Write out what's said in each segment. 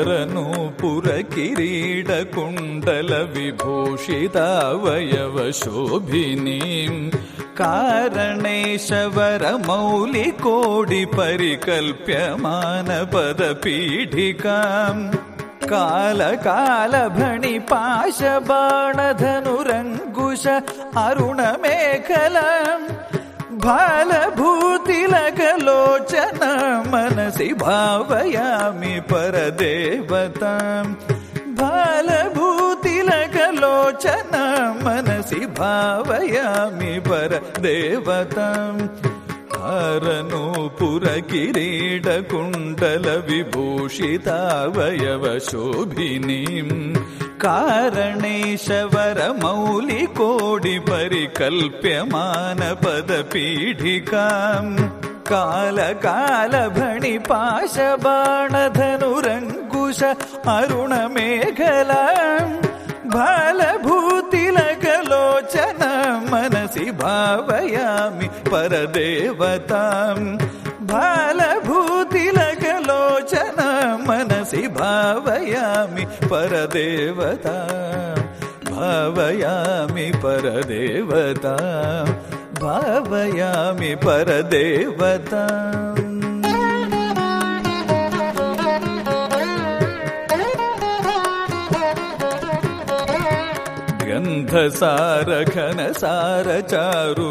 हारनूपुर किरीट कुण्डल विभूषितावयवशोभिनीं कारणेशवर मौलिकोडि परिकल्प्यमानपदपीठिकाम् कालकालभणिपाशबाणधनुरङ्कुश अरुणमेखलम् भालभूतिलकलोचन मनसि भावयामि परदेवताम् भालभूतिलकलोचन मनसि भावयामि परदेवताम् हारनूपुर किरीट कुण्डल विभूषितावयवशोभिनीं कारणेशवर मौलिकोडि परिकल्प्यमानपदपीठिकाम् कालकालभणिपाशबाणधनुरङ्कुश अरुणमेखलाम् भालभूतिलकलोचन मनसि भावयामि परदेवताम् भालभूतिलकलोचन मनसि भावयामि परदेवताम् भावयामि परदेवताम् भावयामि परदेवताम् गन्धसार घनसार चारु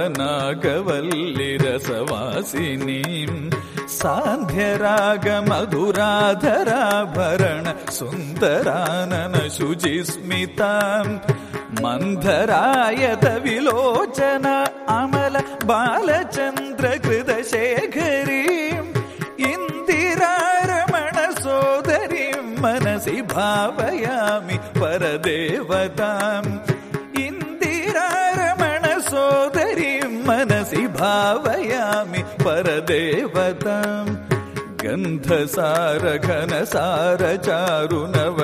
नवनागवल्लिरसवासिनीं सान्ध्यराग मधुराधराभरण सुन्दरानन शुचिस्मिताम् मन्धरायत विलोचन अमल बालचन्द्र कृतशेखरीम् इन्दिरारमण सोदरीं मनसि भावयामि परदेवताम् इन्दिरारमण सोदरीं मनसि भावयामि परदेवताम् गन्धसार घनसार चारु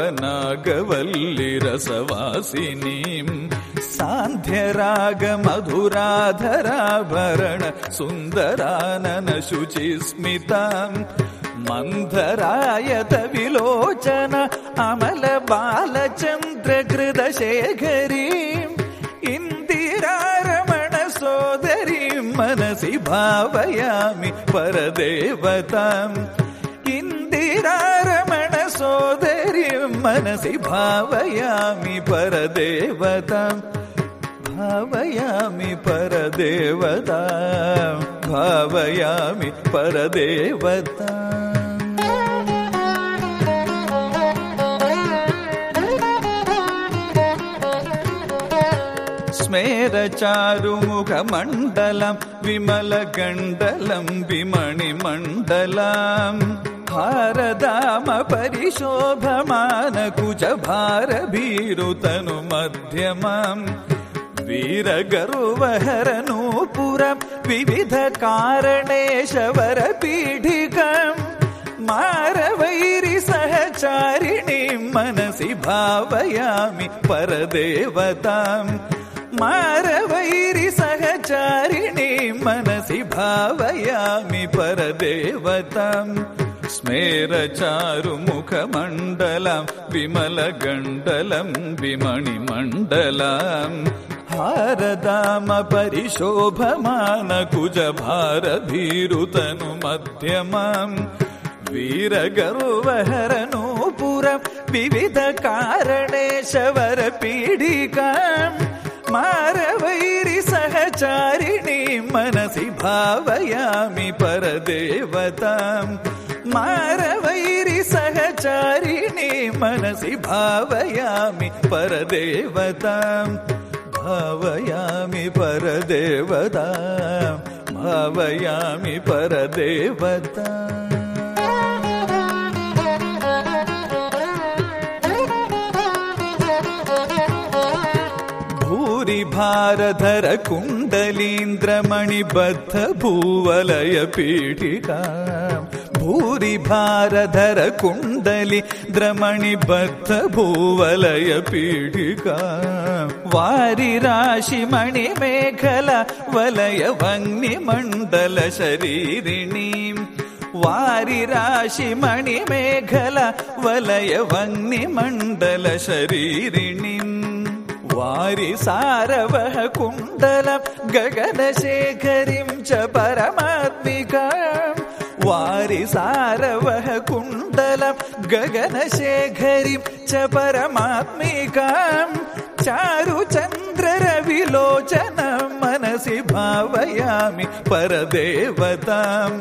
नवनागवल्लिरसवासिनीं सान्ध्यराग मधुराधराभरण सुन्दरानन शुचिस्मिताम् मन्धरायत विलोचन अमल बालचन्द्र कृतशेखरीम् इन्दिरारमण सोदरीं मनसि भावयामि परदेवताम् इन्दिरारमण सोदरीं मनसि भावयामि परदेवताम् भावयामि परदेवताम् भावयामि परदेवताम् स्मेरचारुमुखमण्डलं विमलगण्डलं विमणिमण्डलम् हारदाम परिशोभमानकुजभारभीरुतनुमध्यमम् वीरगर्वहरनूपुरं विविधकारणेशवरपीठिकाम् मारवैरिसहचारिणीं मनसि भावयामि परदेवताम् मारवैरिसहचारिणीं मनसि भावयामि परदेवताम् स्मेरचारुमुखमण्डलं विमलगण्डलं विमणिमण्डलम् हारदाम परिशोभमानकुजभारभीरुतनुमध्यमम् वीरगर्वहरनूपुरं विविधकारणेशवरपीठिकाम् मारवैरिसहचारिणीं मनसि भावयामि परदेवताम् मारवैरिसहचारिणीं मनसि भावयामि परदेवताम् भावयामि परदेवताम् भावयामि परदेवताम् भूरिभारधर कुण्डलीन्द्रमणिबद्ध भूवलयपीठिकाम् भूरिभारधर कुण्डलीन्द्रमणिबद्ध भूवलयपीठिकाम् वारिराशिमणिमेखला वलयवह्निमण्डल शरीरिणीम् वारिराशिमणिमेखला वलयवह्निमण्डलशरीरिणीम् वारिसारवः कुण्डलं गगनशेखरीं च परमात्मिकाम् वारिसारवः कुण्डलं गगनशेखरीं च परमात्मिकाम् चारुचन्द्ररविलोचनं मनसि भावयामि परदेवताम्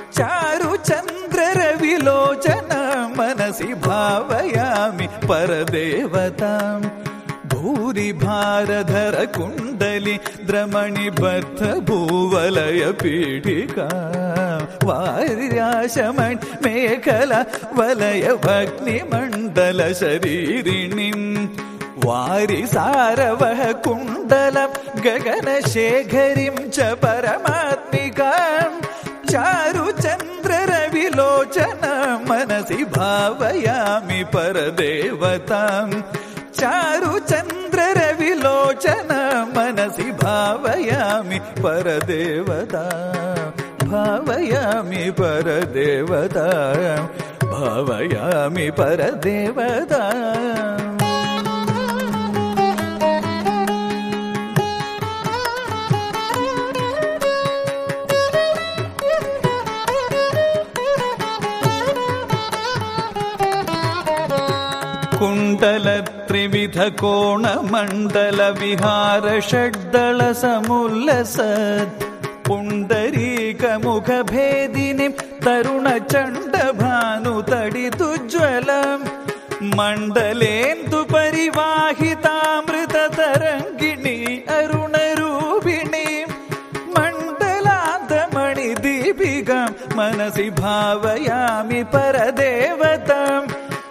चारुचन्द्ररविलोचनं मनसि भावयामि परदेवताम् भूरिभारधर कुण्डली द्रमणिबद्ध भूवलय पीठिका वारिराशमणि मेखला वलयवह्निमण्डल शरीरिणीम् वारिसारवः कुण्डलं गगनशेखरीं च परमात्मिकाम् चारुचन्द्ररविलोचनं मनसि भावयामि परदेवताम् चारुचन्द्ररविलोचनं मनसि भावयामि परदेवता भावयामि परदेवता भावयामि परदेवता कुण्डलत्रिविध कोणमण्डल विहार षड्दल समुल्लसत् पुण्डरीकमुखभेदिनीं तरुणचण्डभानुतडितुज्ज्वलम् मण्डलेन्दु परिवाहितामृततरङ्गिणी अरुणरूपिणीं मण्डलान्तमणिदीपिकां मनसि भावयामि परदेवताम्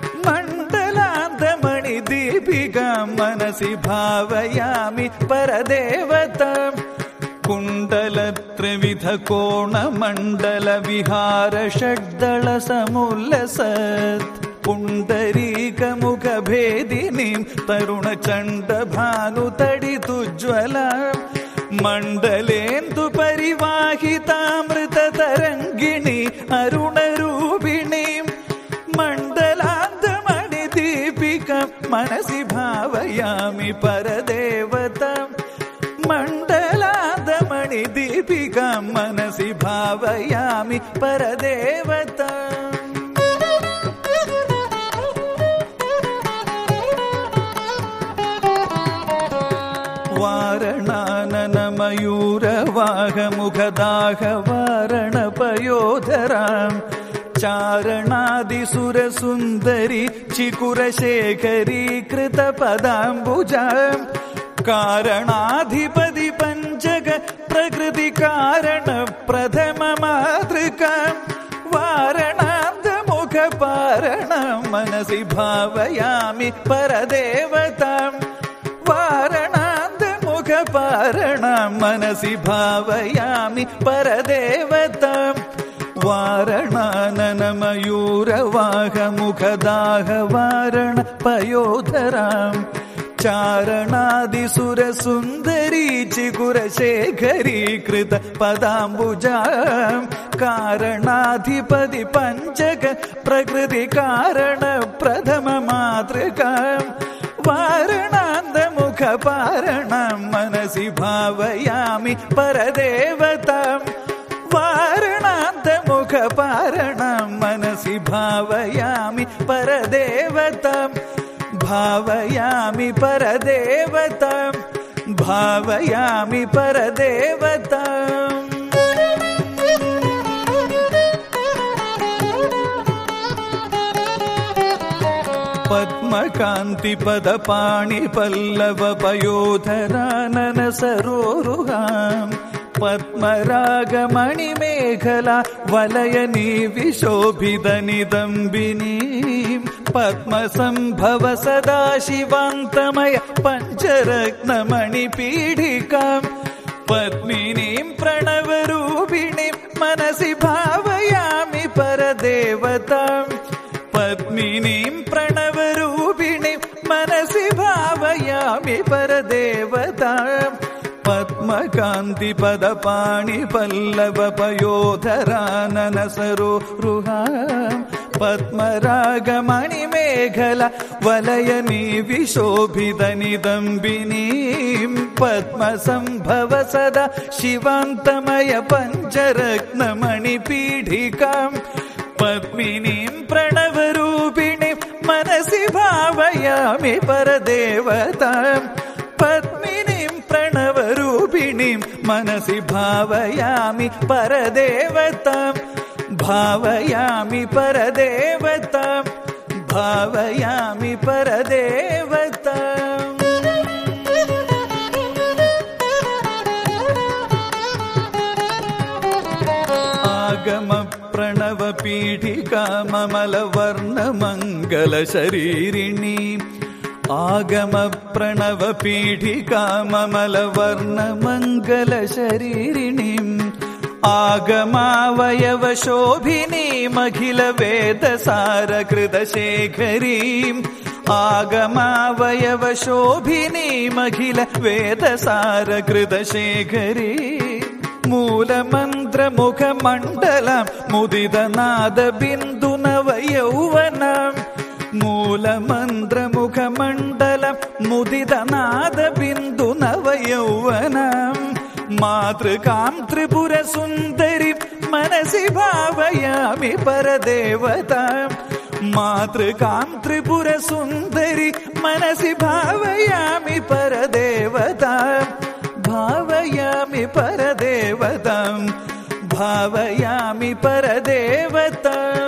मण्डलान्तमणिदीपिकां मनसि भावयामि परदेवताम् कुण्डलत्रिविध कोणमण्डल विहार षड्दल समुल्लसत् पुण्डरीकमुखभेदिनीं तरुणचण्डभानुतडितुज्ज्वलाम् मण्डलेन्दु परिवाहितामृततरङ्गिणी अरुणरूपिणीं मण्डलान्तमणिदीपिकां मनसि भावयामि परदेवताम् मण्डलान्तमणिदीपिकां मनसि भावयामि परदेवताम् वारणाननमयूरवाहमुखदाहवारणपयोधराम् चारणादिसुरसुन्दरी चिकुरशेखरीकृतपदाम्बुजाम् कारणाधिपति पञ्चग प्रकृतिकारण प्रथममातृकाम् वारणान्तमुखपारणं मनसि भावयामि परदेवताम् वारणान्तमुखपारणं मनसि भावयामि परदेवताम् वारणाननमयूरवाहमुखदाहवारणपयोधराम् चारणादिसुरसुन्दरी चिकुरशेखरीकृतपदाम्बुजाम् कारणाधिपति पञ्चग प्रकृतिकारण प्रथममातृकाम् वारणान्तमुखपारणं मनसि भावयामि परदेवताम् वारणान्तमुखपारणं मनसि भावयामि परदेवताम् भावयामि परदेवताम् भावयामि परदेवताम् पद्मकान्तिपदपाणिपल्लवपयोधरानन सरोरुहाम् पद्मरागमणिमेखला वलयनिविशोभितनिदम्बिनीम् पद्मसम्भव सदाशिवान्तमय पञ्चरत्नमणिपीठिकाम् पद्मिनीं प्रणवरूपिणीं मनसि भावयामि परदेवताम् पद्मिनीं प्रणवरूपिणीं मनसि भावयामि परदेवताम् പത്മകാന്തി പദപാണി പല്ലവ പയോധരാനന സരോരുഹാം പത്മരാഗമണിമേഖല വലയനീ വിശോഭിത നിദംബിനീം പത്മസംഭവ സദാ ശിവാന്തമയ പഞ്ചരത്നമണിപീഠികാം പത്മിനീം പ്രണവരൂപിണീം മനസി ഭാവയാമി പരദേവതാം പത്മിനീം പ്രണവരൂപിണീം മനസി ഭാവയാമി പരദേവതാം ഭാവയാമി പരദേവതാം ഭാവയാമി പരദേവതാം. ആഗമ പ്രണവ പീഠികാ മമല വർണ്ണ മംഗല ശരീരിണീ ആഗമ പ്രണവ പീഠികാ മമല വർണ്ണ മംഗല ശരീരിണീം ആഗമാവയവ ശോഭിനീമഖില വേദസാരകൃത ശേഖരീം ആഗമാവയവ ശോഭിനീമഖില വേദസാരകൃത ശേഖരീം മൂലമന്ത്രമുഖമണ്ഡലം മുദിതനാദ ബിന്ദുനവ യൗവനം മൂലമന്ത്രമുഖമണ്ഡലം മുദിതനാദ ബിന്ദുനവ യൗവനം മാതൃകാം ത്രിപുര സുന്ദരി മനസി ഭാവയാമി പരദേവതാം മാതൃകാം ത്രിപുര സുന്ദരി മനസി ഭാവയാമി പരദേവതാം ഭാവയാമി പരദേവതാം ഭാവയാമി പരദേവതാം.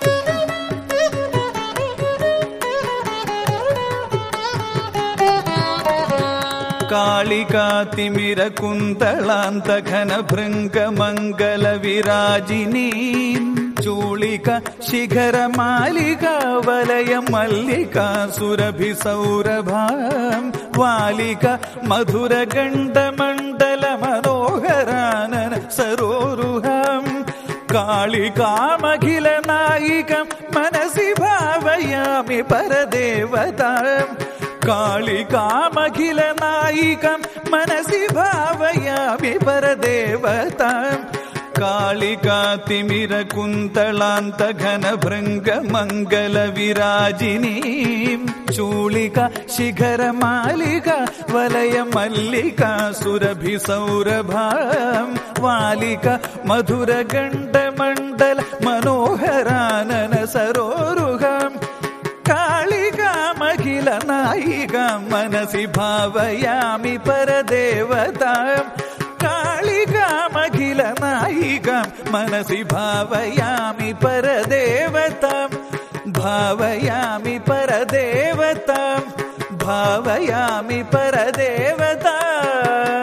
കാളികാതിമിര കുന്തളാന്തഘന ഭൃംഗ മംഗല വിരാജിനീം ചൂളിക ശിഖര മാലിക വലയ മല്ലിക സുരഭി സൗരഭാം വാലിക മധുര ഗണ്ഡമണ്ഡല മനോഹരാനന സരോരുഹാം കാളികാമഖില നായികം മനസി ഭാവയാമി പരദേവതാം കാളികാമഖില നായികം മനസി ഭാവയാമി പരദേവതാം കാളികാതിമിര കുന്തളാന്തഘന ഭൃംഗ മംഗല വിരാജിനീം ചൂളിക ശിഖര മാലിക വലയ മല്ലിക സുരഭി സൗരഭാം വാലിക മധുര ഗണ്ഡമണ്ഡല മനോഹരാനന സരോരുഹാം കാളികാമഖില നായികാം മനസി ഭാവയാമി പരദേവതാം കാളികാമഖില നായികാം മനസി ഭാവയാമി പരദേവതാം ഭാവയാമി പരദേവതാം ഭാവയാമി പരദേവതാം.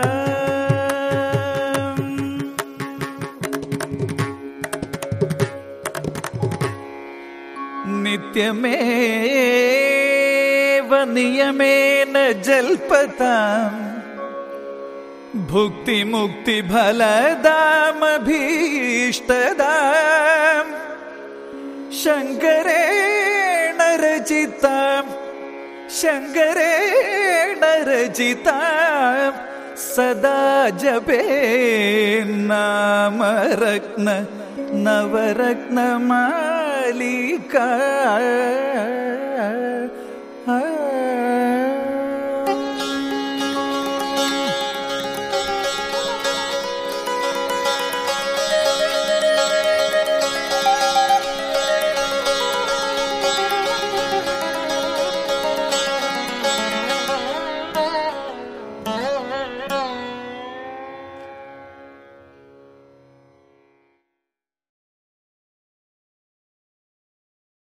നിത്യമേവ നിയമേന ജൽപതാം ഭുക്തി മുക്തി ഫലദാമഭീഷ്ടദാം ശങ്കരേണ രചിതാം ശങ്കരേണ രചിതാം സദാ ജപേ നാമരത്ന നവരത്നമാലിക